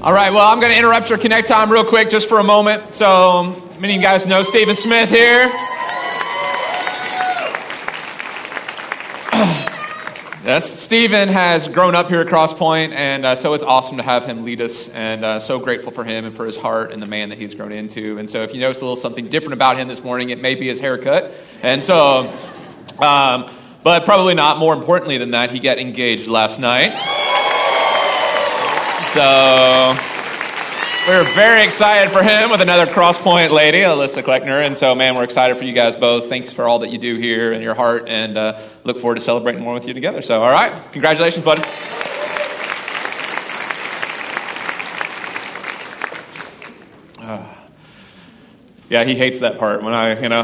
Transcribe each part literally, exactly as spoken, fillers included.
All right, well, I'm going to interrupt your Connect time real quick just for a moment. So many of you guys know Stephen Smith here. Yes, Stephen has grown up here at Cross Point, and uh, so it's awesome to have him lead us, and uh, so grateful for him and for his heart and the man that he's grown into. And so if you notice a little something different about him this morning, it may be his haircut. And so, um, but probably not more importantly than that, he got engaged last night. So we're very excited for him with another Cross Point lady, Alyssa Kleckner. And so, man, we're excited for you guys both. Thanks for all that you do here and your heart, and uh, look forward to celebrating more with you together. So, all right, congratulations, buddy. Uh, yeah, he hates that part when I, you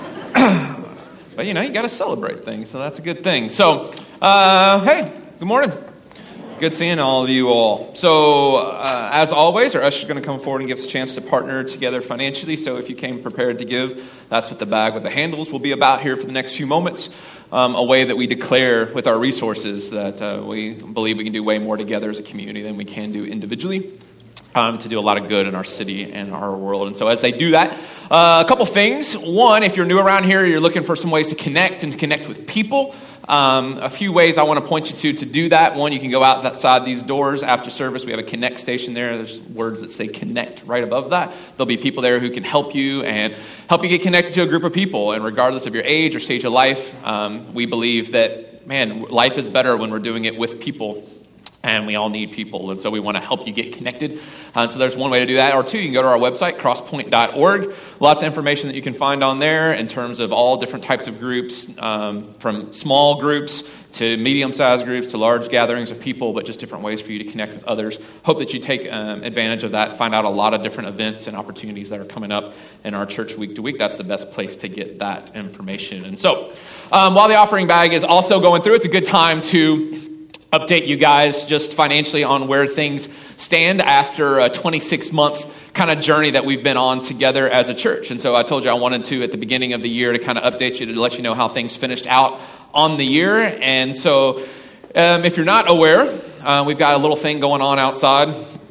know. But, you know, you got to celebrate things, so that's a good thing. So, uh, hey, good morning. Good seeing all of you all. So, uh, as always, our usher's going to come forward and give us a chance to partner together financially. So if you came prepared to give, that's what the bag with the handles will be about here for the next few moments. Um, a way that we declare with our resources that uh, we believe we can do way more together as a community than we can do individually. Um, to do a lot of good in our city and our world. And so as they do that, uh, a couple things. One, if you're new around here, you're looking for some ways to connect and to connect with people. Um, a few ways I want to point you to to do that. One, you can go out outside these doors after service. We have a Connect station there. There's words that say Connect right above that. There'll be people there who can help you and help you get connected to a group of people. And regardless of your age or stage of life, um, we believe that, man, life is better when we're doing it with people. And we all need people, and so we want to help you get connected. Uh, so there's one way to do that. Or two, you can go to our website, crosspoint dot org. Lots of information that you can find on there in terms of all different types of groups, um, from small groups to medium-sized groups to large gatherings of people, but just different ways for you to connect with others. Hope that you take um, advantage of that, find out a lot of different events and opportunities that are coming up in our church week to week. That's the best place to get that information. And so um, while the offering bag is also going through, it's a good time to update you guys just financially on where things stand after a twenty-six month kind of journey that we've been on together as a church. And so I told you I wanted to, at the beginning of the year, to kind of update you, to let you know how things finished out on the year. And so um, if you're not aware, uh, we've got a little thing going on outside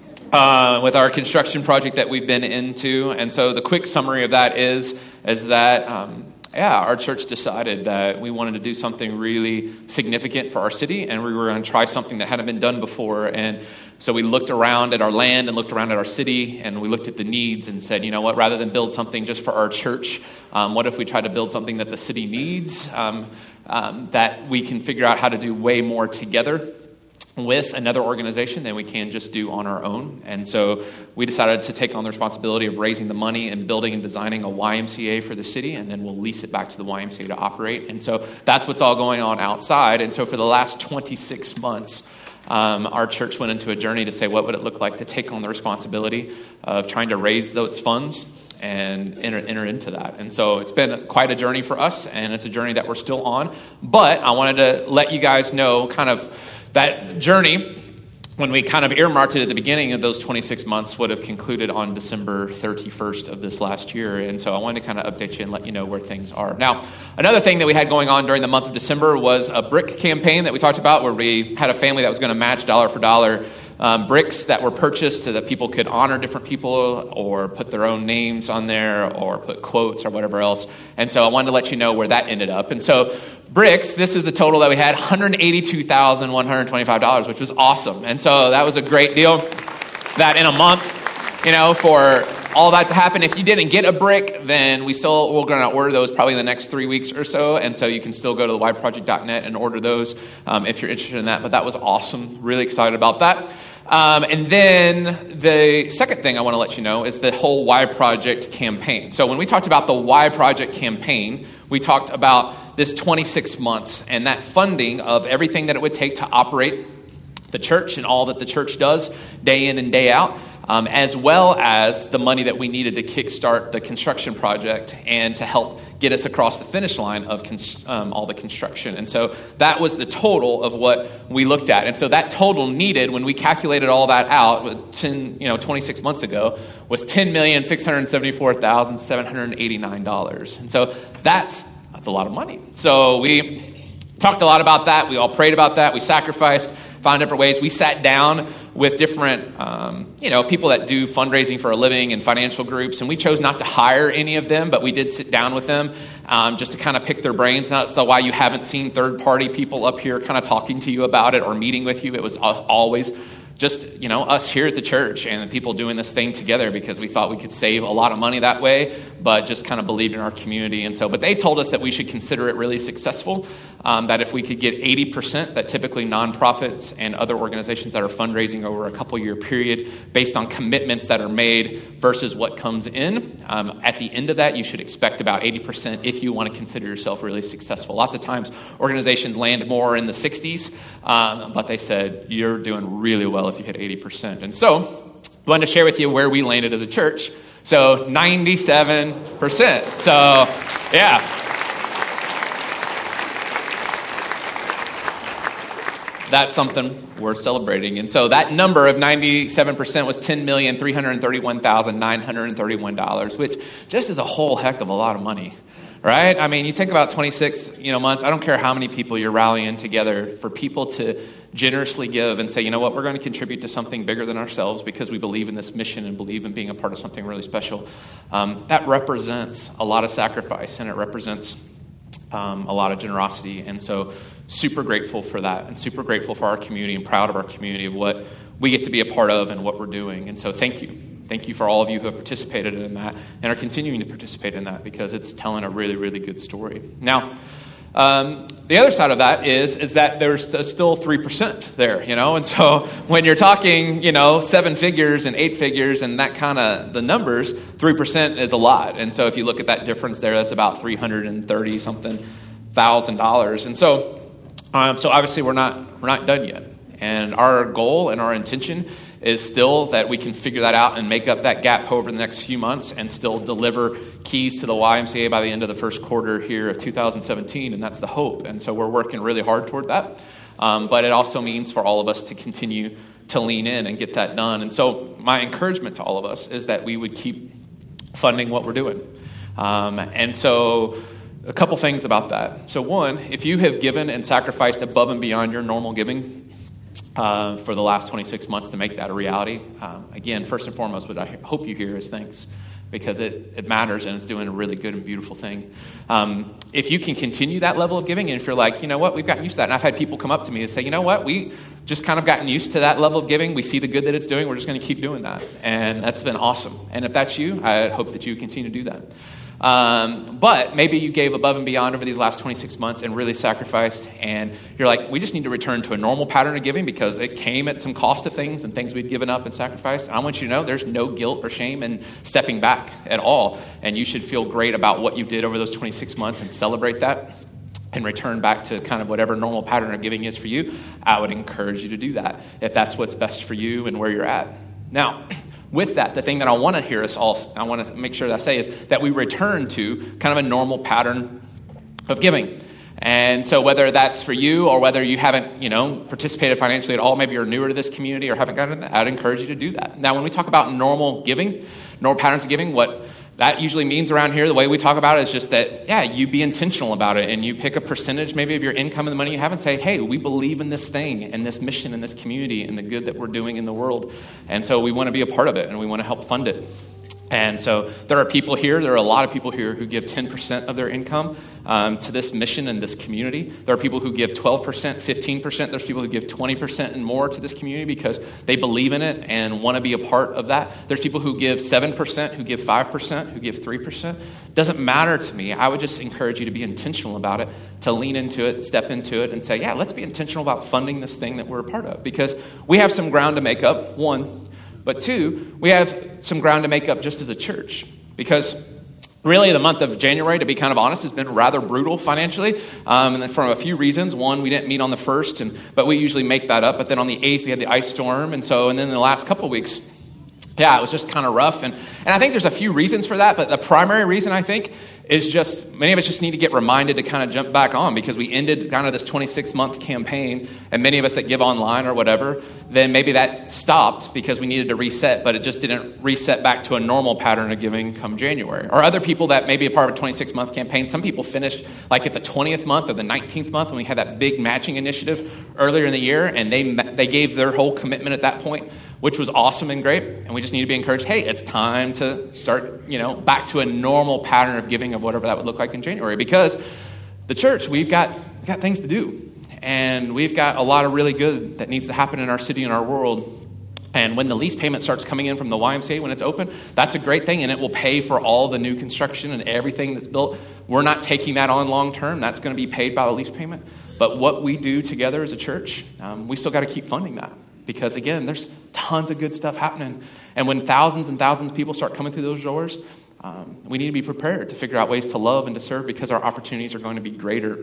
uh, with our construction project that we've been into. And so the quick summary of that is, is that um, Yeah, our church decided that we wanted to do something really significant for our city, and we were going to try something that hadn't been done before. And so we looked around at our land and looked around at our city, and we looked at the needs and said, you know what, rather than build something just for our church, um, what if we try to build something that the city needs, um, um, that we can figure out how to do way more together with another organization than we can just do on our own. And so we decided to take on the responsibility of raising the money and building and designing a Y M C A for the city, and then we'll lease it back to the Y M C A to operate. And so that's what's all going on outside. And so for the last twenty-six months, um, our church went into a journey to say, what would it look like to take on the responsibility of trying to raise those funds and enter, enter into that. And so it's been quite a journey for us, and it's a journey that we're still on. But I wanted to let you guys know kind of that journey, when we kind of earmarked it at the beginning of those twenty-six months, would have concluded on December thirty-first of this last year. And so I wanted to kind of update you and let you know where things are. Now, another thing that we had going on during the month of December was a brick campaign that we talked about, where we had a family that was going to match dollar for dollar um, bricks that were purchased so that people could honor different people or put their own names on there or put quotes or whatever else. And so I wanted to let you know where that ended up. And so bricks, this is the total that we had, one hundred eighty-two thousand one hundred twenty-five dollars, which was awesome. And so that was a great deal that in a month, you know, for all that to happen. If you didn't get a brick, then we still, we're going to order those probably in the next three weeks or so. And so you can still go to the y project dot net and order those um, if you're interested in that. But that was awesome. Really excited about that. Um, and then the second thing I want to let you know is the whole Y Project campaign. So when we talked about the Y Project campaign, we talked about this twenty-six months and that funding of everything that it would take to operate the church and all that the church does day in and day out, um, as well as the money that we needed to kickstart the construction project and to help get us across the finish line of cons- um, all the construction. And so that was the total of what we looked at. And so that total needed, when we calculated all that out, ten, you know, twenty-six months ago, was ten million six hundred seventy-four thousand seven hundred eighty-nine dollars. And so that's that's a lot of money. So we talked a lot about that. We all prayed about that. We sacrificed. found different ways. We sat down with different, um, you know, people that do fundraising for a living and financial groups, and we chose not to hire any of them, but we did sit down with them um, just to kind of pick their brains. That's so why you haven't seen third-party people up here kind of talking to you about it or meeting with you. It was always just, you know, us here at the church and the people doing this thing together because we thought we could save a lot of money that way, but just kind of believed in our community. And so, but they told us that we should consider it really successful, um, that if we could get eighty percent, that typically nonprofits and other organizations that are fundraising over a couple year period based on commitments that are made versus what comes in, um, at the end of that, you should expect about eighty percent if you want to consider yourself really successful. Lots of times organizations land more in the sixties, um, but they said, you're doing really well if you hit eighty percent. And so I wanted to share with you where we landed as a church. So ninety-seven percent. So yeah. That's something worth celebrating. And so that number of ninety-seven percent was ten million three hundred thirty-one thousand nine hundred thirty-one dollars, which just is a whole heck of a lot of money. Right? I mean, you think about twenty-six, you know, months. I don't care how many people you're rallying together for people to generously give and say, you know what, we're going to contribute to something bigger than ourselves because we believe in this mission and believe in being a part of something really special. Um, that represents a lot of sacrifice, and it represents um, a lot of generosity. And so super grateful for that, and super grateful for our community and proud of our community of what we get to be a part of and what we're doing. And so thank you. Thank you for all of you who have participated in that and are continuing to participate in that because it's telling a really, really good story. Now, um, the other side of that is, is that there's still three percent there, you know? And so when you're talking, you know, seven figures and eight figures and that kind of the numbers, three percent is a lot. And so if you look at that difference there, that's about three hundred thirty something thousand dollars. And so, um, so obviously we're not, we're not done yet. And our goal and our intention is still that we can figure that out and make up that gap over the next few months and still deliver keys to the Y M C A by the end of the first quarter here of two thousand seventeen, and that's the hope. And so we're working really hard toward that. Um, but it also means for all of us to continue to lean in and get that done. And so my encouragement to all of us is that we would keep funding what we're doing. Um, and so a couple things about that. So one, if you have given and sacrificed above and beyond your normal giving, Uh, for the last twenty-six months to make that a reality. Um, again, first and foremost, what I hope you hear is thanks, because it, it matters and it's doing a really good and beautiful thing. Um, if you can continue that level of giving, and if you're like, you know what, we've gotten used to that. And I've had people come up to me and say, you know what, we just kind of gotten used to that level of giving. We see the good that it's doing. We're just going to keep doing that. And that's been awesome. And if that's you, I hope that you continue to do that. Um, but maybe you gave above and beyond over these last twenty-six months and really sacrificed, and you're like, we just need to return to a normal pattern of giving because it came at some cost of things and things we'd given up and sacrificed. And I want you to know there's no guilt or shame in stepping back at all, and you should feel great about what you did over those twenty-six months and celebrate that and return back to kind of whatever normal pattern of giving is for you. I would encourage you to do that if that's what's best for you and where you're at. Now, with that, the thing that I want to hear us all, I want to make sure that I say is that we return to kind of a normal pattern of giving. And so whether that's for you or whether you haven't, you know, participated financially at all, maybe you're newer to this community or haven't gotten that, I'd encourage you to do that. Now, when we talk about normal giving, normal patterns of giving, what that usually means around here, the way we talk about it is just that, yeah, you be intentional about it and you pick a percentage maybe of your income and the money you have and say, hey, we believe in this thing and this mission and this community and the good that we're doing in the world. And so we want to be a part of it and we want to help fund it. And so there are people here, there are a lot of people here who give ten percent of their income um, to this mission and this community. There are people who give twelve percent, fifteen percent. There's people who give twenty percent and more to this community because they believe in it and want to be a part of that. There's people who give seven percent, who give five percent, who give three percent. Doesn't matter to me. I would just encourage you to be intentional about it, to lean into it, step into it, and say, yeah, let's be intentional about funding this thing that we're a part of because we have some ground to make up, one. But two, we have some ground to make up just as a church because really the month of January, to be kind of honest, has been rather brutal financially um, and for a few reasons. One, we didn't meet on the first, and but we usually make that up. But then on the eighth, we had the ice storm. And so, and then in the last couple of weeks, yeah, it was just kind of rough. And, and I think there's a few reasons for that, but the primary reason I think is just many of us just need to get reminded to kind of jump back on, because we ended kind of this twenty-six month campaign, and many of us that give online or whatever, then maybe that stopped because we needed to reset, but it just didn't reset back to a normal pattern of giving come January. Or other people that may be a part of a twenty-six month campaign, some people finished like at the twentieth month or the nineteenth month when we had that big matching initiative earlier in the year, and they they gave their whole commitment at that point, which was awesome and great. And we just need to be encouraged, hey, it's time to start, you know, back to a normal pattern of giving of whatever that would look like in January. Because the church, we've got, we've got things to do. And we've got a lot of really good that needs to happen in our city and our world. And when the lease payment starts coming in from the Y M C A when it's open, that's a great thing. And it will pay for all the new construction and everything that's built. We're not taking that on long term. That's going to be paid by the lease payment. But what we do together as a church, um, we still got to keep funding that. Because, again, there's tons of good stuff happening. And when thousands and thousands of people start coming through those doors, um, we need to be prepared to figure out ways to love and to serve, because our opportunities are going to be greater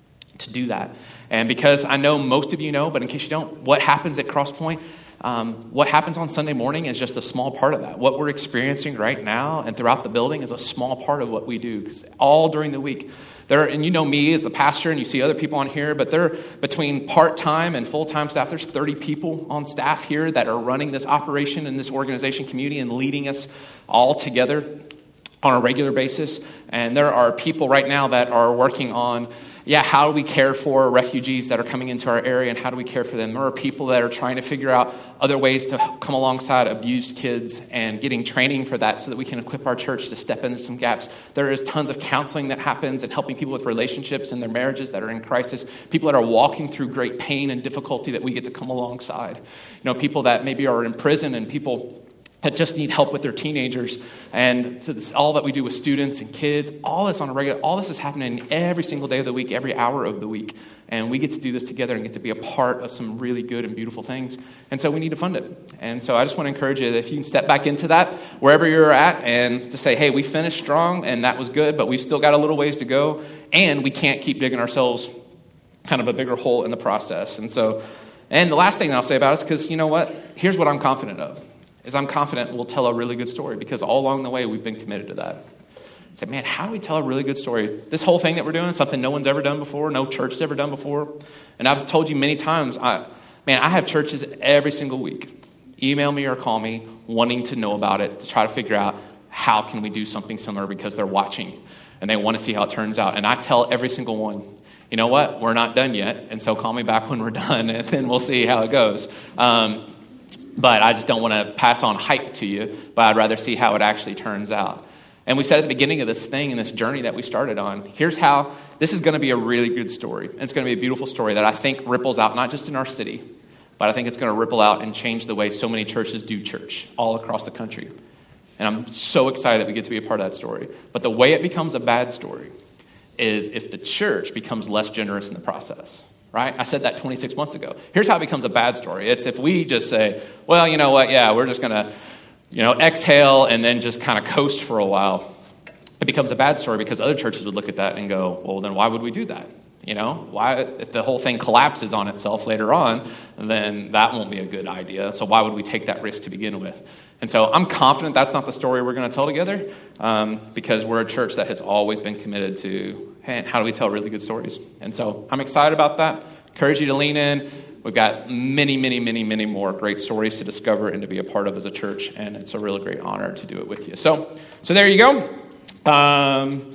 to do that. And because I know most of you know, but in case you don't, what happens at Crosspoint, um, what happens on Sunday morning is just a small part of that. What we're experiencing right now and throughout the building is a small part of what we do. Because all during the week, there, and you know me as the pastor, and you see other people on here, but they're between part-time and full-time staff. There's thirty people on staff here that are running this operation in this organization community and leading us all together on a regular basis. And there are people right now that are working on, yeah, how do we care for refugees that are coming into our area, and how do we care for them? There are people that are trying to figure out other ways to come alongside abused kids and getting training for that so that we can equip our church to step into some gaps. There is tons of counseling that happens and helping people with relationships and their marriages that are in crisis. People that are walking through great pain and difficulty that we get to come alongside. You know, people that maybe are in prison, and people that just need help with their teenagers. And so this, all that we do with students and kids, all this on a regular, all this is happening every single day of the week, every hour of the week. And we get to do this together and get to be a part of some really good and beautiful things. And so we need to fund it. And so I just want to encourage you that if you can step back into that, wherever you're at, and to say, hey, we finished strong and that was good, but we've still got a little ways to go. And we can't keep digging ourselves kind of a bigger hole in the process. And so, and the last thing I'll say about it is, because you know what? Here's what I'm confident of. Is I'm confident we'll tell a really good story, because all along the way we've been committed to that. I said, man, how do we tell a really good story? This whole thing that we're doing is something no one's ever done before, no church has ever done before. And I've told you many times, I, man, I have churches every single week email me or call me wanting to know about it, to try to figure out how can we do something similar, because they're watching and they want to see how it turns out. And I tell every single one, you know what, we're not done yet, and so call me back when we're done, and then we'll see how it goes. Um, But I just don't want to pass on hype to you, but I'd rather see how it actually turns out. And we said at the beginning of this thing and this journey that we started on, here's how, this is going to be a really good story. And it's going to be a beautiful story that I think ripples out, not just in our city, but I think it's going to ripple out and change the way so many churches do church all across the country. And I'm so excited that we get to be a part of that story. But the way it becomes a bad story is if the church becomes less generous in the process. Right? I said that twenty-six months ago. Here's how it becomes a bad story. It's if we just say, well, you know what? Yeah, we're just going to, you know, exhale and then just kind of coast for a while. It becomes a bad story because other churches would look at that and go, well, then why would we do that? You know, why, if the whole thing collapses on itself later on, then that won't be a good idea. So why would we take that risk to begin with? And so I'm confident that's not the story we're going to tell together, um, because we're a church that has always been committed to, hey, how do we tell really good stories? And so I'm excited about that. Encourage you to lean in. We've got many, many, many, many more great stories to discover and to be a part of as a church, and it's a really great honor to do it with you. So, so there you go. Um,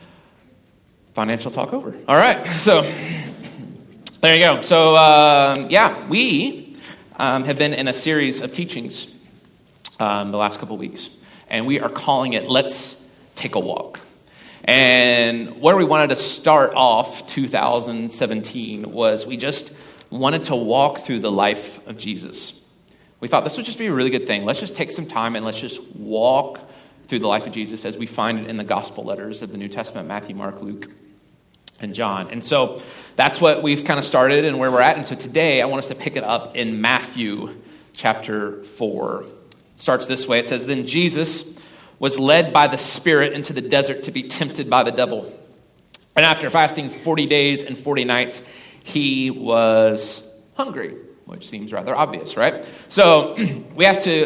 financial talk over. All right, so there you go. So um, yeah, we um, have been in a series of teachings Um, the last couple weeks, and we are calling it Let's Take a Walk. And where we wanted to start off two thousand seventeen was we just wanted to walk through the life of Jesus. We thought this would just be a really good thing. Let's just take some time and let's just walk through the life of Jesus as we find it in the gospel letters of the New Testament, Matthew, Mark, Luke, and John. And so that's what we've kind of started and where we're at. And so today I want us to pick it up in Matthew chapter four. Starts this way. It says, then Jesus was led by the Spirit into the desert to be tempted by the devil. And after fasting forty days and forty nights, he was hungry, which seems rather obvious, right? So we have to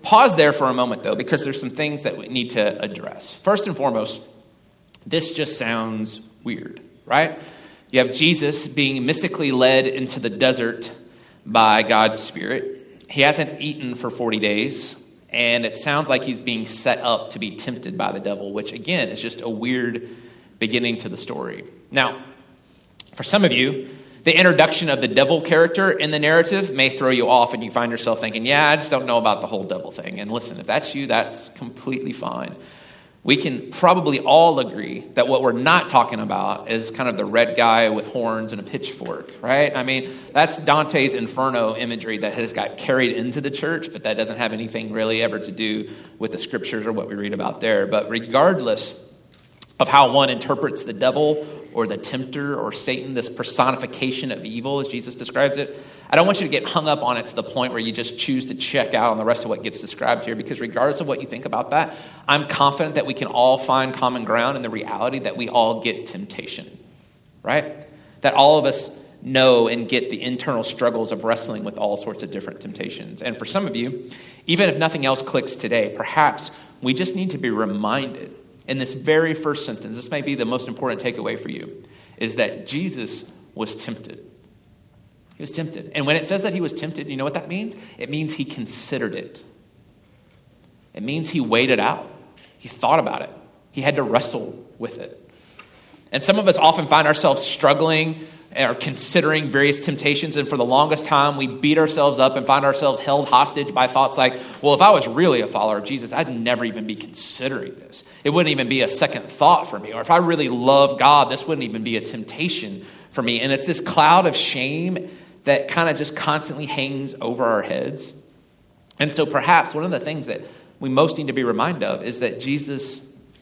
pause there for a moment, though, because there's some things that we need to address. First and foremost, this just sounds weird, right? You have Jesus being mystically led into the desert by God's Spirit. He hasn't eaten for forty days, and it sounds like he's being set up to be tempted by the devil, which, again, is just a weird beginning to the story. Now, for some of you, the introduction of the devil character in the narrative may throw you off, and you find yourself thinking, yeah, I just don't know about the whole devil thing. And listen, if that's you, that's completely fine. We can probably all agree that what we're not talking about is kind of the red guy with horns and a pitchfork, right? I mean, that's Dante's Inferno imagery that has got carried into the church, but that doesn't have anything really ever to do with the scriptures or what we read about there. But regardless of how one interprets the devil or the tempter or Satan, this personification of evil, as Jesus describes it, I don't want you to get hung up on it to the point where you just choose to check out on the rest of what gets described here, because regardless of what you think about that, I'm confident that we can all find common ground in the reality that we all get temptation, right? That all of us know and get the internal struggles of wrestling with all sorts of different temptations. And for some of you, even if nothing else clicks today, perhaps we just need to be reminded in this very first sentence, this may be the most important takeaway for you, is that Jesus was tempted. He was tempted. And when it says that he was tempted, you know what that means? It means he considered it. It means he weighed it out. He thought about it. He had to wrestle with it. And some of us often find ourselves struggling or considering various temptations, and for the longest time, we beat ourselves up and find ourselves held hostage by thoughts like, well, if I was really a follower of Jesus, I'd never even be considering this. It wouldn't even be a second thought for me. Or if I really love God, this wouldn't even be a temptation for me. And it's this cloud of shame that kind of just constantly hangs over our heads. And so perhaps one of the things that we most need to be reminded of is that Jesus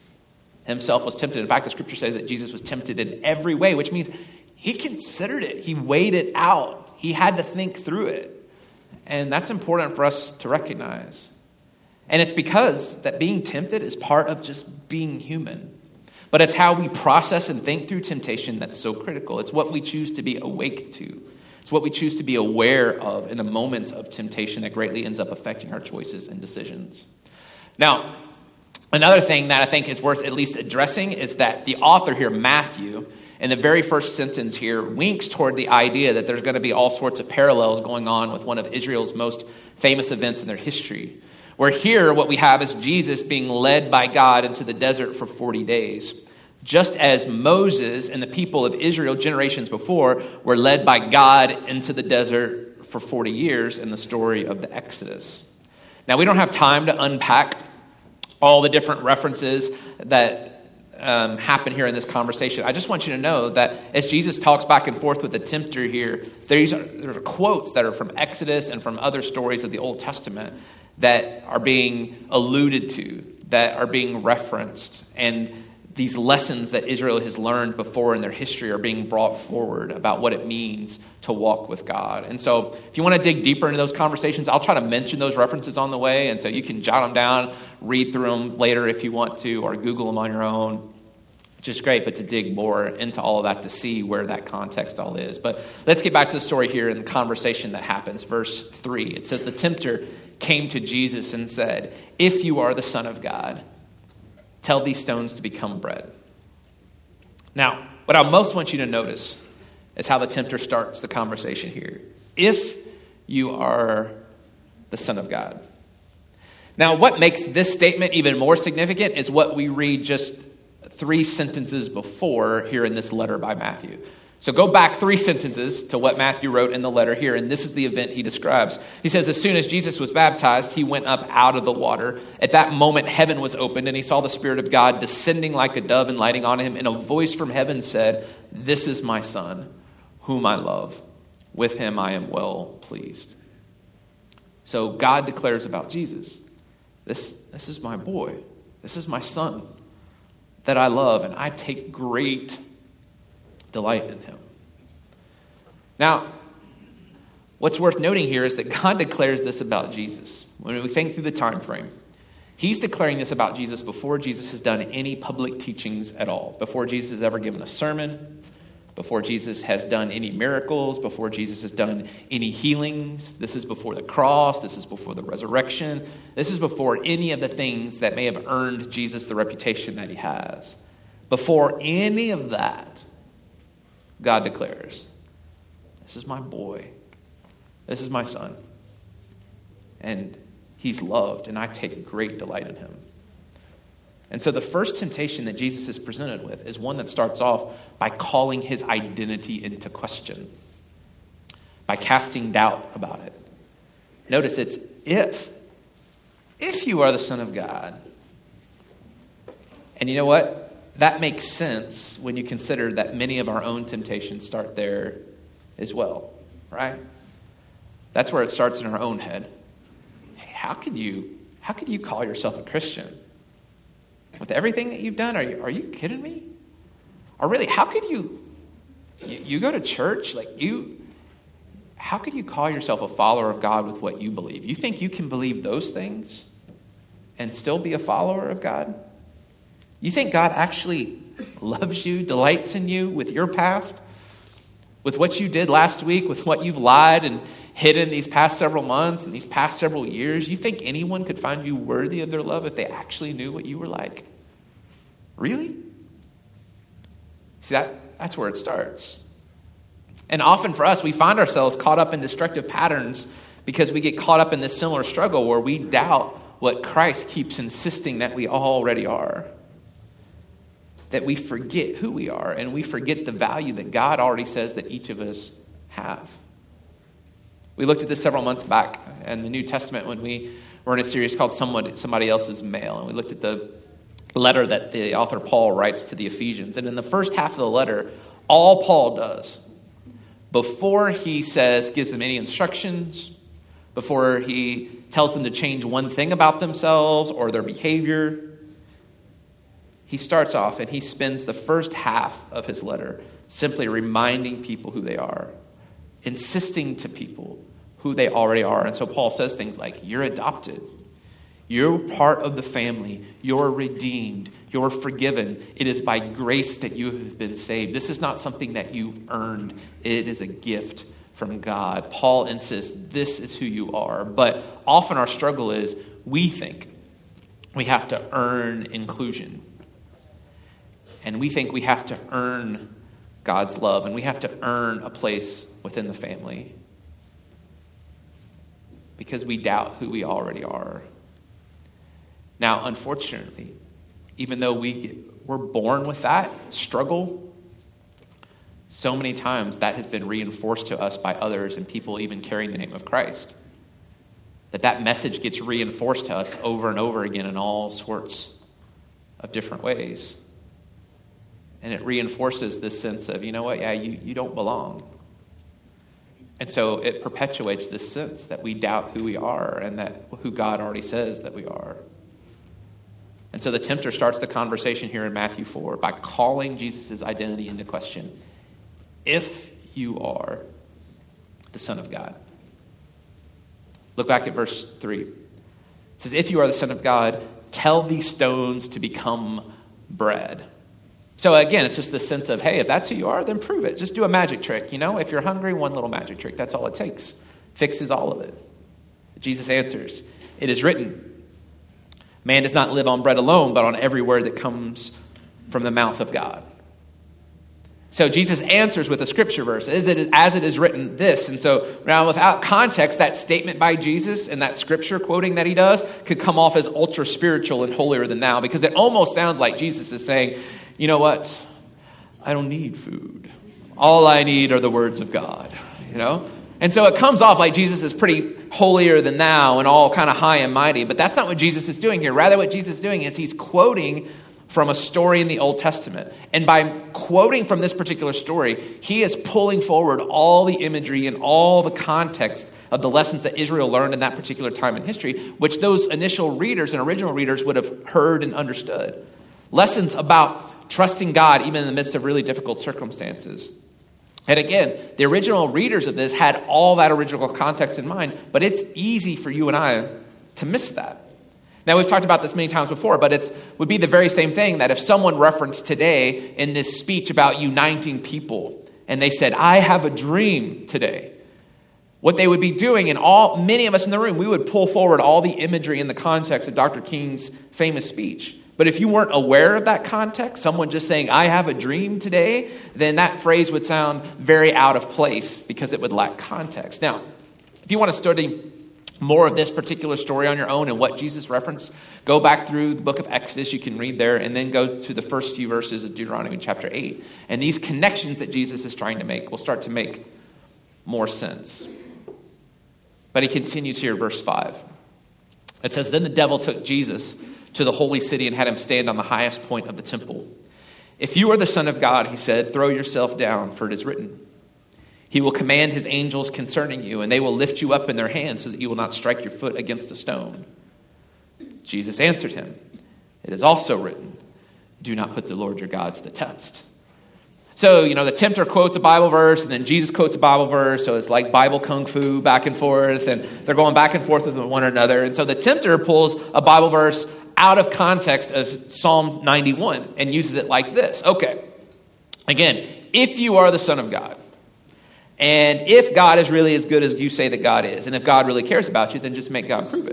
himself was tempted. In fact, the scripture says that Jesus was tempted in every way, which means he considered it. He weighed it out. He had to think through it. And that's important for us to recognize. And it's because that being tempted is part of just being human. But it's how we process and think through temptation that's so critical. It's what we choose to be awake to. It's what we choose to be aware of in the moments of temptation that greatly ends up affecting our choices and decisions. Now, another thing that I think is worth at least addressing is that the author here, Matthew, in the very first sentence here, winks toward the idea that there's going to be all sorts of parallels going on with one of Israel's most famous events in their history. Where here, what we have is Jesus being led by God into the desert for forty days. Just as Moses and the people of Israel generations before were led by God into the desert for forty years in the story of the Exodus. Now, we don't have time to unpack all the different references that Um, happen here in this conversation. I just want you to know that as Jesus talks back and forth with the tempter here, these are, there are quotes that are from Exodus and from other stories of the Old Testament that are being alluded to, that are being referenced, and these lessons that Israel has learned before in their history are being brought forward about what it means to walk with God. And so if you want to dig deeper into those conversations, I'll try to mention those references on the way. And so you can jot them down, read through them later if you want to, or Google them on your own, which is great, but to dig more into all of that to see where that context all is. But let's get back to the story here and the conversation that happens. Verse three, it says, the tempter came to Jesus and said, if you are the Son of God, tell these stones to become bread. Now, what I most want you to notice is how the tempter starts the conversation here. If you are the Son of God. Now, what makes this statement even more significant is what we read just three sentences before here in this letter by Matthew. So go back three sentences to what Matthew wrote in the letter here, and this is the event he describes. He says, as soon as Jesus was baptized, he went up out of the water. At that moment, heaven was opened, and he saw the Spirit of God descending like a dove and lighting on him, and a voice from heaven said, this is my Son, whom I love. With him I am well pleased. So God declares about Jesus, this, this is my boy, this is my Son that I love, and I take great delight in him. Now, what's worth noting here is that God declares this about Jesus. When we think through the time frame, he's declaring this about Jesus before Jesus has done any public teachings at all, before Jesus has ever given a sermon, before Jesus has done any miracles, before Jesus has done any healings. This is before the cross. This is before the resurrection. This is before any of the things that may have earned Jesus the reputation that he has. Before any of that, God declares, this is my boy. This is my son. And he's loved, and I take great delight in him. And so the first temptation that Jesus is presented with is one that starts off by calling his identity into question, by casting doubt about it. Notice it's if. If you are the Son of God. And you know what? That makes sense when you consider that many of our own temptations start there as well, right? That's where it starts in our own head. Hey, how could you, how could you call yourself a Christian? With everything that you've done, are you, are you kidding me? Or really, how could you, you, you go to church, like you, how could you call yourself a follower of God with what you believe? You think you can believe those things and still be a follower of God? You think God actually loves you, delights in you with your past, with what you did last week, with what you've lied and hidden these past several months and these past several years? You think anyone could find you worthy of their love if they actually knew what you were like? Really? See, that, that's where it starts. And often for us, we find ourselves caught up in destructive patterns because we get caught up in this similar struggle where we doubt what Christ keeps insisting that we already are. That we forget who we are and we forget the value that God already says that each of us have. We looked at this several months back in the New Testament when we were in a series called Somebody, Somebody Else's Mail. And we looked at the letter that the author Paul writes to the Ephesians. And in the first half of the letter, all Paul does, before he says, gives them any instructions, before he tells them to change one thing about themselves or their behavior, he starts off and he spends the first half of his letter simply reminding people who they are, insisting to people who they already are. And so Paul says things like, you're adopted. You're part of the family. You're redeemed. You're forgiven. It is by grace that you have been saved. This is not something that you've earned. It is a gift from God. Paul insists this is who you are. But often our struggle is we think we have to earn inclusion. And we think we have to earn God's love. And we have to earn a place within the family. Because we doubt who we already are. Now, unfortunately, even though we were born with that struggle, so many times that has been reinforced to us by others and people even carrying the name of Christ. That that message gets reinforced to us over and over again in all sorts of different ways. And it reinforces this sense of, you know what, yeah, you, you don't belong. And so it perpetuates this sense that we doubt who we are and that who God already says that we are. And so the tempter starts the conversation here in Matthew four by calling Jesus' identity into question. If you are the Son of God. Look back at verse three. It says, if you are the Son of God, tell these stones to become bread. So again, it's just the sense of, hey, if that's who you are, then prove it. Just do a magic trick. You know, if you're hungry, one little magic trick. That's all it takes. Fixes all of it. Jesus answers, it is written, man does not live on bread alone, but on every word that comes from the mouth of God. So Jesus answers with a scripture verse, as it is, as it is written this. And so now without context, that statement by Jesus and that scripture quoting that he does could come off as ultra spiritual and holier than thou, because it almost sounds like Jesus is saying, you know what? I don't need food. All I need are the words of God, you know? And so it comes off like Jesus is pretty holier than thou and all kind of high and mighty. But that's not what Jesus is doing here. Rather, what Jesus is doing is he's quoting from a story in the Old Testament. And by quoting from this particular story, he is pulling forward all the imagery and all the context of the lessons that Israel learned in that particular time in history, which those initial readers and original readers would have heard and understood. Lessons about trusting God even in the midst of really difficult circumstances. And again, the original readers of this had all that original context in mind, but it's easy for you and I to miss that. Now, we've talked about this many times before, but it would be the very same thing that if someone referenced today in this speech about uniting people, and they said, I have a dream today. What they would be doing, and all many of us in the room, we would pull forward all the imagery in the context of Doctor King's famous speech. But if you weren't aware of that context, someone just saying, I have a dream today, then that phrase would sound very out of place because it would lack context. Now, if you want to study more of this particular story on your own and what Jesus referenced, go back through the book of Exodus. You can read there and then go to the first few verses of Deuteronomy chapter eight. And these connections that Jesus is trying to make will start to make more sense. But he continues here, verse five. It says, then the devil took Jesus to the holy city and had him stand on the highest point of the temple. If you are the Son of God, he said, throw yourself down, for it is written, he will command his angels concerning you, and they will lift you up in their hands so that you will not strike your foot against a stone. Jesus answered him, it is also written, do not put the Lord your God to the test. So, you know, the tempter quotes a Bible verse, and then Jesus quotes a Bible verse, so it's like Bible kung fu back and forth, and they're going back and forth with one another. And so the tempter pulls a Bible verse out of context of Psalm ninety-one and uses it like this. Okay, again, if you are the Son of God, and if God is really as good as you say that God is, and if God really cares about you, then just make God prove it.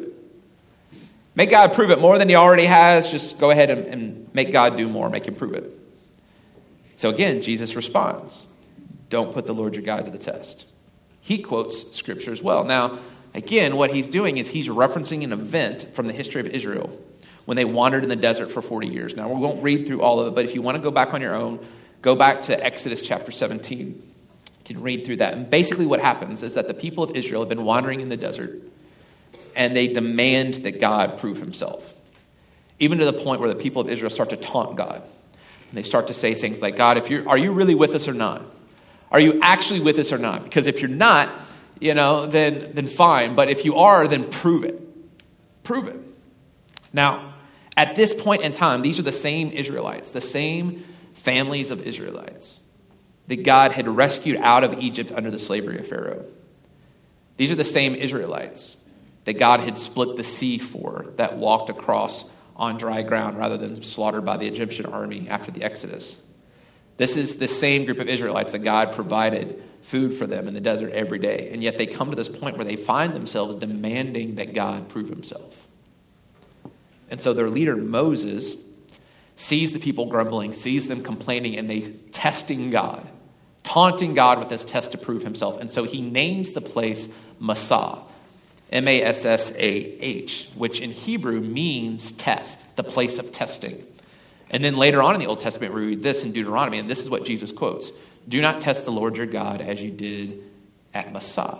Make God prove it more than he already has. Just go ahead and, and make God do more, make him prove it. So again, Jesus responds, don't put the Lord your God to the test. He quotes scripture as well. Now, again, what he's doing is he's referencing an event from the history of Israel when they wandered in the desert for forty years. Now, we won't read through all of it, but if you want to go back on your own, go back to Exodus chapter seventeen. You can read through that. And basically what happens is that the people of Israel have been wandering in the desert, and they demand that God prove himself. Even to the point where the people of Israel start to taunt God. And they start to say things like, God, if you're, are you really with us or not? Are you actually with us or not? Because if you're not, you know, then, then fine. But if you are, then prove it. Prove it. Now, at this point in time, these are the same Israelites, the same families of Israelites that God had rescued out of Egypt under the slavery of Pharaoh. These are the same Israelites that God had split the sea for, that walked across on dry ground rather than slaughtered by the Egyptian army after the Exodus. This is the same group of Israelites that God provided food for them in the desert every day. And yet they come to this point where they find themselves demanding that God prove himself. And so their leader, Moses, sees the people grumbling, sees them complaining, and they testing God, taunting God with this test to prove himself. And so he names the place Massah, M A S S A H, which in Hebrew means test, the place of testing. And then later on in the Old Testament, we read this in Deuteronomy, and this is what Jesus quotes. Do not test the Lord your God as you did at Massah.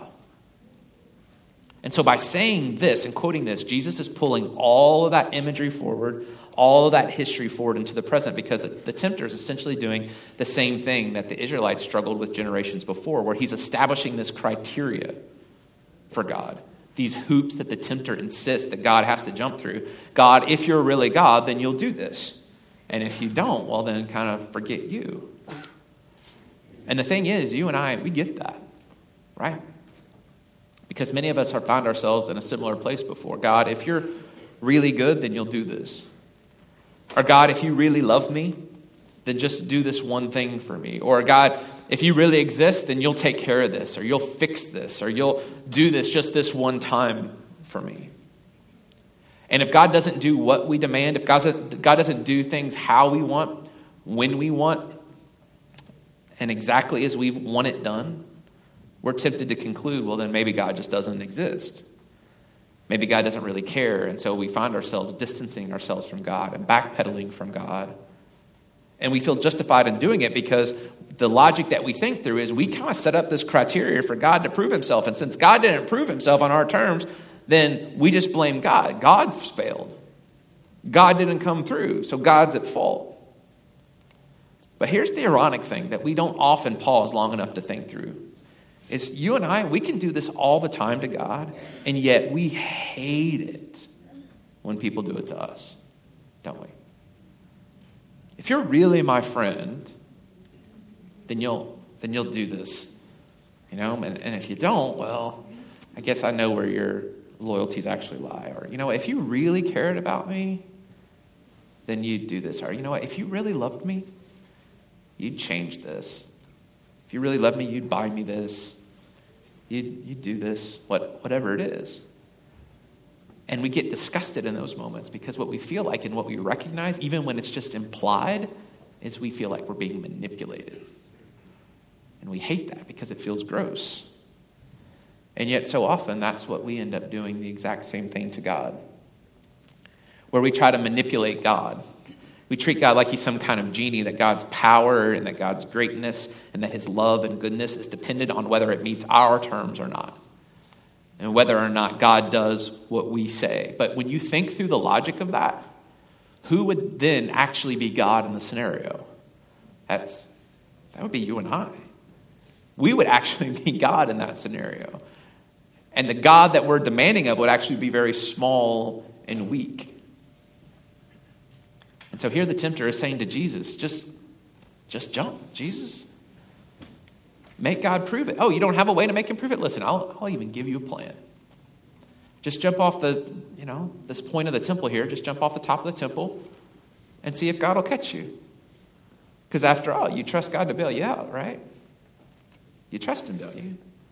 And so by saying this and quoting this, Jesus is pulling all of that imagery forward, all of that history forward into the present, because the, the tempter is essentially doing the same thing that the Israelites struggled with generations before, where he's establishing this criteria for God. These hoops that the tempter insists that God has to jump through. God, if you're really God, then you'll do this. And if you don't, well, then kind of forget you. And the thing is, you and I, we get that, right? Because many of us have found ourselves in a similar place before. God, if you're really good, then you'll do this. Or God, if you really love me, then just do this one thing for me. Or God, if you really exist, then you'll take care of this, or you'll fix this, or you'll do this just this one time for me. And if God doesn't do what we demand, if God doesn't, God doesn't do things how we want, when we want, and exactly as we want it done, we're tempted to conclude, well, then maybe God just doesn't exist. Maybe God doesn't really care, and so we find ourselves distancing ourselves from God and backpedaling from God. And we feel justified in doing it because the logic that we think through is we kind of set up this criteria for God to prove himself. And since God didn't prove himself on our terms, then we just blame God. God's failed. God didn't come through, so God's at fault. But here's the ironic thing that we don't often pause long enough to think through. Is you and I, we can do this all the time to God, and yet we hate it when people do it to us, don't we? If you're really my friend, then you'll then you'll do this, you know. And, and if you don't, well, I guess I know where your loyalties actually lie. Or, you know, if you really cared about me, then you'd do this. Or, you know what, if you really loved me, you'd change this. If you really love me, you'd buy me this. You'd, you'd do this, what, whatever it is. And we get disgusted in those moments because what we feel like and what we recognize, even when it's just implied, is we feel like we're being manipulated. And we hate that because it feels gross. And yet so often that's what we end up doing, the exact same thing to God. Where we try to manipulate God. We treat God like he's some kind of genie, that God's power and that God's greatness and that his love and goodness is dependent on whether it meets our terms or not. And whether or not God does what we say. But when you think through the logic of that, who would then actually be God in the scenario? That's that would be you and I. We would actually be God in that scenario. And the God that we're demanding of would actually be very small and weak. And so here the tempter is saying to Jesus, just, just jump, Jesus. Make God prove it. Oh, you don't have a way to make him prove it? Listen, I'll, I'll even give you a plan. Just jump off the, you know, this point of the temple here. Just jump off the top of the temple and see if God will catch you. Because after all, you trust God to bail you out, right? You trust him, don't you?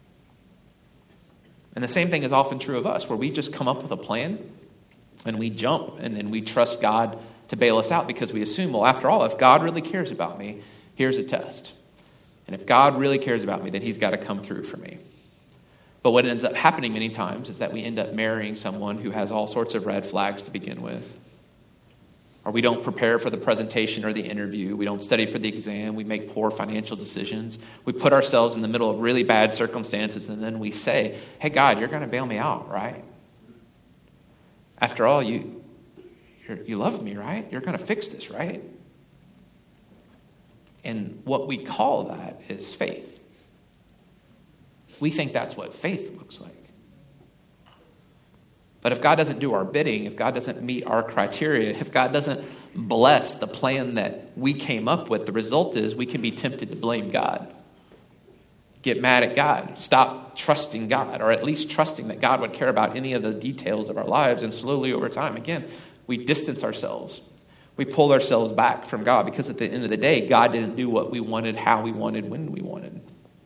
And the same thing is often true of us, where we just come up with a plan and we jump and then we trust God to bail us out because we assume, well, after all, if God really cares about me, here's a test. And if God really cares about me, then he's got to come through for me. But what ends up happening many times is that we end up marrying someone who has all sorts of red flags to begin with. Or we don't prepare for the presentation or the interview. We don't study for the exam. We make poor financial decisions. We put ourselves in the middle of really bad circumstances, and then we say, hey, God, you're going to bail me out, right? After all, you, you're, you love me, right? You're going to fix this, right? And what we call that is faith. We think that's what faith looks like. But if God doesn't do our bidding, if God doesn't meet our criteria, if God doesn't bless the plan that we came up with, the result is we can be tempted to blame God. Get mad at God. Stop trusting God, or at least trusting that God would care about any of the details of our lives. And slowly over time, again, we distance ourselves. We pull ourselves back from God because at the end of the day, God didn't do what we wanted, how we wanted, when we wanted.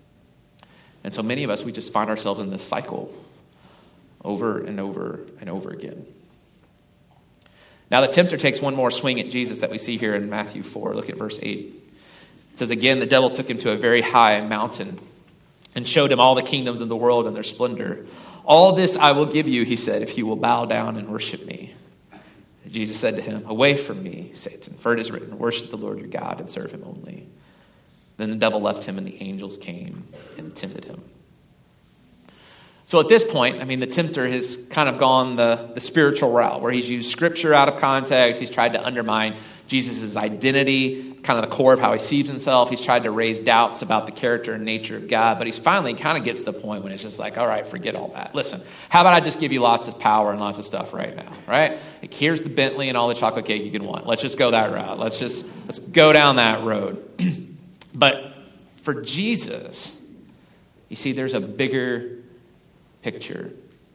And so many of us, we just find ourselves in this cycle over and over and over again. Now the tempter takes one more swing at Jesus that we see here in Matthew four. Look at verse eight. It says, again, the devil took him to a very high mountain and showed him all the kingdoms of the world and their splendor. All this I will give you, he said, if you will bow down and worship me. And Jesus said to him, away from me, Satan, for it is written, worship the Lord your God and serve him only. Then the devil left him and the angels came and tempted him. So at this point, I mean, the tempter has kind of gone the, the spiritual route where he's used scripture out of context. He's tried to undermine Jesus' identity, kind of the core of how he sees himself. He's tried to raise doubts about the character and nature of God. But he's finally kind of gets to the point when it's just like, all right, forget all that. Listen, how about I just give you lots of power and lots of stuff right now, right? Like, here's the Bentley and all the chocolate cake you can want. Let's just go that route. Let's just, let's go down that road. But for Jesus, you see, there's a bigger picture.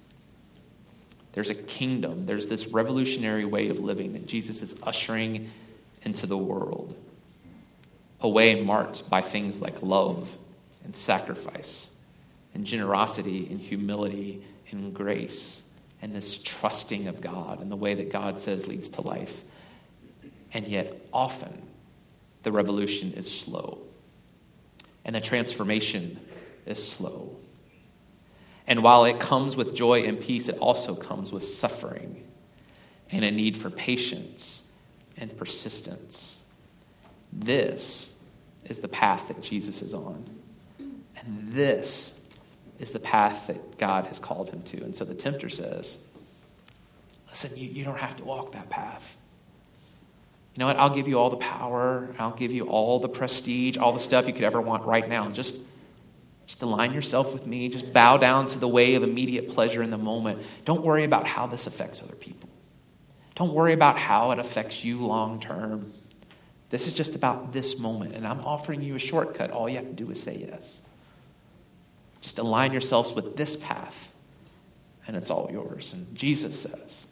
There's a kingdom. There's this revolutionary way of living that Jesus is ushering into the world. A way marked by things like love and sacrifice and generosity and humility and grace and this trusting of God and the way that God says leads to life. And yet often the revolution is slow. And the transformation is slow. And while it comes with joy and peace, it also comes with suffering and a need for patience and persistence. This is the path that Jesus is on. And this is the path that God has called him to. And so the tempter says, listen, you, you don't have to walk that path. You know what? I'll give you all the power. I'll give you all the prestige, all the stuff you could ever want right now. Just, just align yourself with me. Just bow down to the way of immediate pleasure in the moment. Don't worry about how this affects other people. Don't worry about how it affects you long term. This is just about this moment, and I'm offering you a shortcut. All you have to do is say yes. Just align yourselves with this path, and it's all yours. And Jesus says,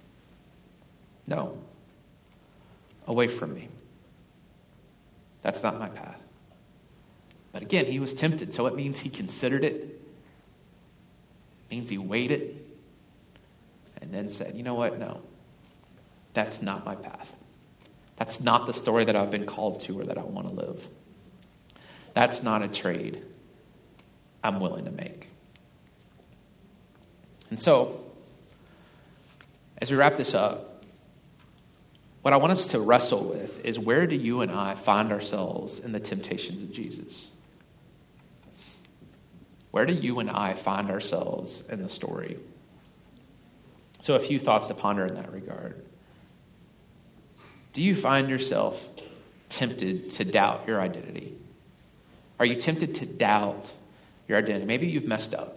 no. Away from me. That's not my path. But again, he was tempted, so it means he considered it. It means he weighed it. And then said, you know what? No, that's not my path. That's not the story that I've been called to or that I want to live. That's not a trade I'm willing to make. And so, as we wrap this up, what I want us to wrestle with is, where do you and I find ourselves in the temptations of Jesus? Where do you and I find ourselves in the story? So a few thoughts to ponder in that regard. Do you find yourself tempted to doubt your identity? Are you tempted to doubt your identity? Maybe you've messed up.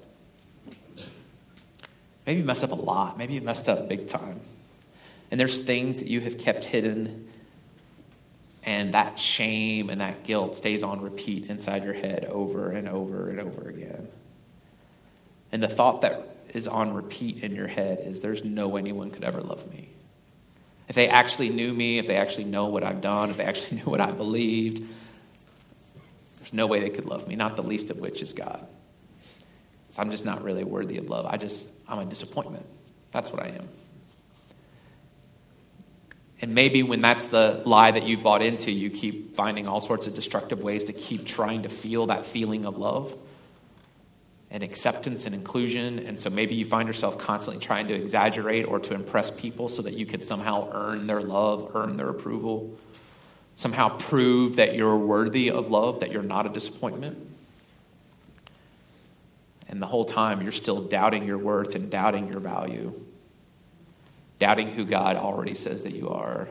Maybe you've messed up a lot. Maybe you've messed up big time. And there's things that you have kept hidden, and that shame and that guilt stays on repeat inside your head over and over and over again. And the thought that is on repeat in your head is, there's no way anyone could ever love me. If they actually knew me, if they actually know what I've done, if they actually knew what I believed, there's no way they could love me, not the least of which is God. So I'm just not really worthy of love. I just, I'm a disappointment. That's what I am. And maybe when that's the lie that you've bought into, you keep finding all sorts of destructive ways to keep trying to feel that feeling of love and acceptance and inclusion. And so maybe you find yourself constantly trying to exaggerate or to impress people so that you can somehow earn their love, earn their approval, somehow prove that you're worthy of love, that you're not a disappointment. And the whole time you're still doubting your worth and doubting your value, doubting who God already says that you are.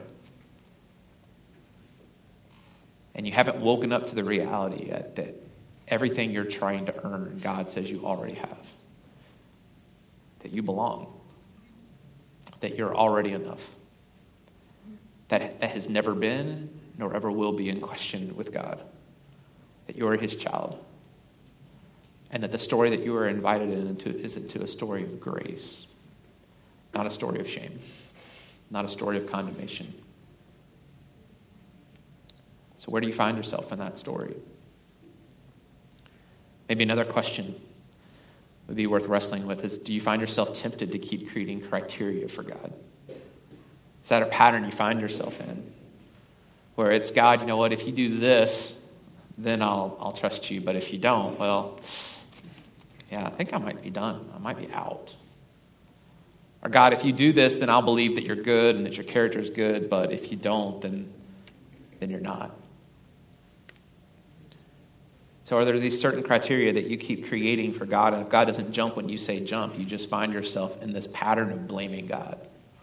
And you haven't woken up to the reality yet that everything you're trying to earn, God says you already have. That you belong. That you're already enough. That that has never been nor ever will be in question with God. That you're his child. And that the story that you are invited into is into a story of grace. Not a story of shame. Not a story of condemnation. So where do you find yourself in that story? Maybe another question would be worth wrestling with is, do you find yourself tempted to keep creating criteria for God? Is that a pattern you find yourself in? Where it's, God, you know what, if you do this, then I'll I'll trust you. But if you don't, well, yeah, I think I might be done. I might be out. Or God, if you do this, then I'll believe that you're good and that your character is good. But if you don't, then, then you're not. So are there these certain criteria that you keep creating for God? And if God doesn't jump when you say jump, you just find yourself in this pattern of blaming God.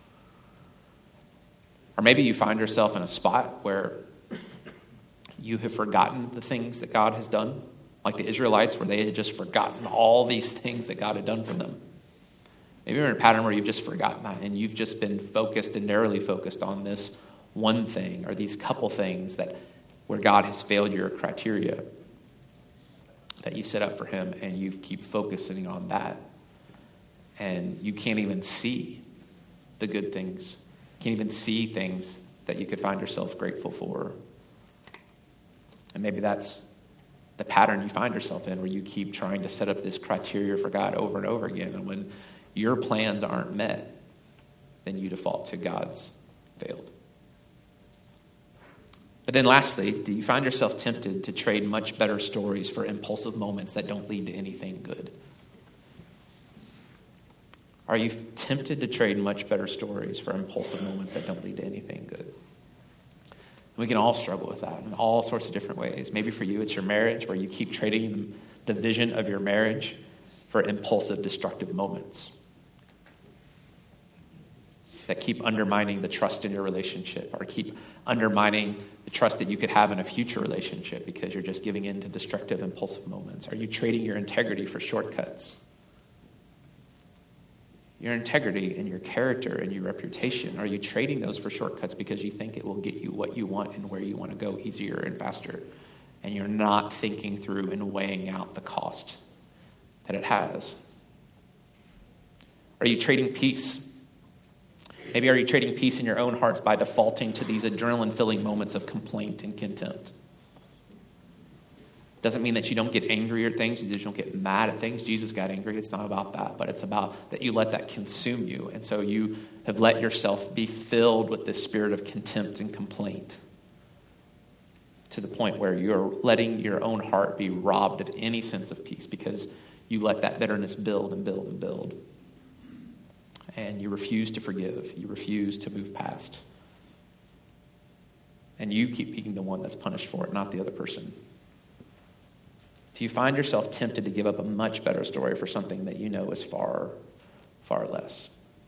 Or maybe you find yourself in a spot where you have forgotten the things that God has done, like the Israelites, where they had just forgotten all these things that God had done for them. Maybe you're in a pattern where you've just forgotten that, and you've just been focused and narrowly focused on this one thing or these couple things that where God has failed your criteria that you set up for him, and you keep focusing on that. And you can't even see the good things. You can't even see things that you could find yourself grateful for. And maybe that's the pattern you find yourself in, where you keep trying to set up this criteria for God over and over again. And when your plans aren't met, then you default to God's failed. But then lastly, do you find yourself tempted to trade much better stories for impulsive moments that don't lead to anything good? Are you tempted to trade much better stories for impulsive moments that don't lead to anything good? We can all struggle with that in all sorts of different ways. Maybe for you, it's your marriage, where you keep trading the vision of your marriage for impulsive, destructive moments that keep undermining the trust in your relationship, or keep undermining the trust that you could have in a future relationship because you're just giving in to destructive, impulsive moments. Are you trading your integrity for shortcuts? Your integrity and your character and your reputation, are you trading those for shortcuts because you think it will get you what you want and where you want to go easier and faster, and you're not thinking through and weighing out the cost that it has? Are you trading peace? Maybe are you trading peace in your own hearts by defaulting to these adrenaline-filling moments of complaint and contempt? Doesn't mean that you don't get angry at things, you just don't get mad at things. Jesus got angry. It's not about that, but it's about that you let that consume you. And so you have let yourself be filled with this spirit of contempt and complaint to the point where you're letting your own heart be robbed of any sense of peace because you let that bitterness build and build and build. And you refuse to forgive. You refuse to move past. And you keep being the one that's punished for it, not the other person. Do you find yourself tempted to give up a much better story for something that you know is far, far less?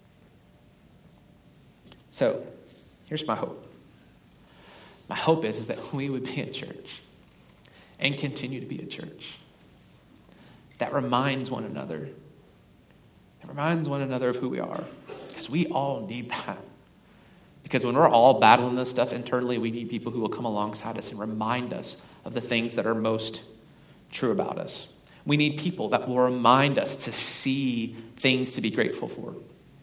So, here's my hope. My hope is, is that we would be a church and continue to be a church that reminds one another, that reminds one another of who we are, because we all need that. Because when we're all battling this stuff internally, we need people who will come alongside us and remind us of the things that are most true about us. We need people that will remind us to see things to be grateful for.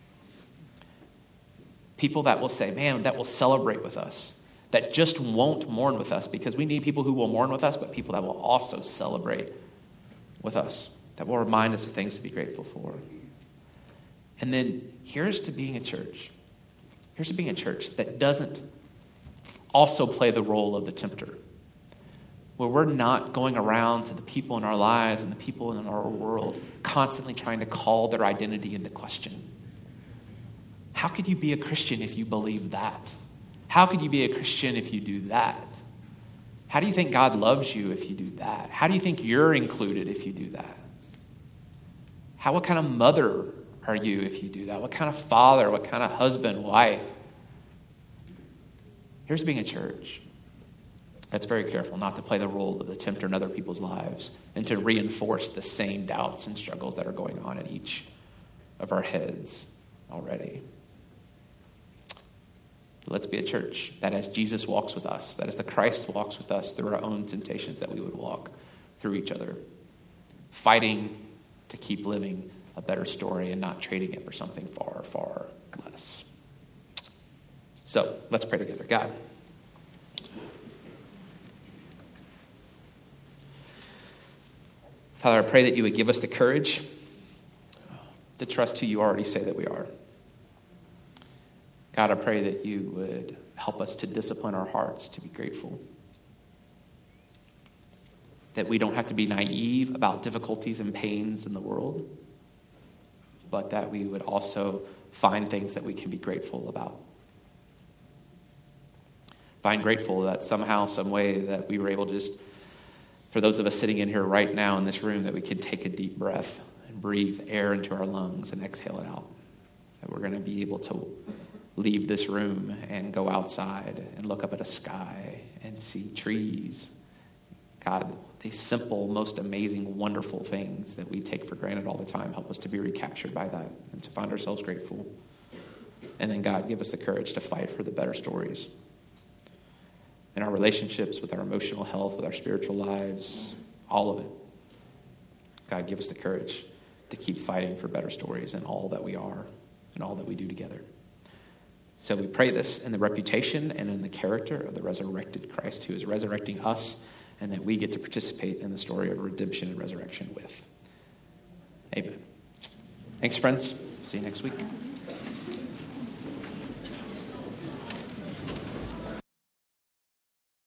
People that will say, man, that will celebrate with us, that just won't mourn with us, because we need people who will mourn with us, but people that will also celebrate with us, that will remind us of things to be grateful for. And then here's to being a church. Here's to being a church that doesn't also play the role of the tempter, where we're not going around to the people in our lives and the people in our world constantly trying to call their identity into question. How could you be a Christian if you believe that? How could you be a Christian if you do that? How do you think God loves you if you do that? How do you think you're included if you do that? How, what kind of mother are you if you do that? What kind of father? What kind of husband, wife? Here's being a church that's very careful not to play the role of the tempter in other people's lives and to reinforce the same doubts and struggles that are going on in each of our heads already. Let's be a church that as Jesus walks with us, that as the Christ walks with us through our own temptations, that we would walk through each other, fighting to keep living a better story and not trading it for something far, far less. So let's pray together. God, Father, I pray that you would give us the courage to trust who you already say that we are. God, I pray that you would help us to discipline our hearts to be grateful. That we don't have to be naive about difficulties and pains in the world, but that we would also find things that we can be grateful about. Find grateful that somehow, some way that we were able to just, for those of us sitting in here right now in this room, that we can take a deep breath and breathe air into our lungs and exhale it out. That we're going to be able to leave this room and go outside and look up at a sky and see trees. God, these simple, most amazing, wonderful things that we take for granted all the time, help us to be recaptured by that and to find ourselves grateful. And then, God, give us the courage to fight for the better stories in our relationships, with our emotional health, with our spiritual lives, all of it. God, give us the courage to keep fighting for better stories in all that we are and all that we do together. So we pray this in the reputation and in the character of the resurrected Christ who is resurrecting us, and that we get to participate in the story of redemption and resurrection with. Amen. Thanks, friends. See you next week.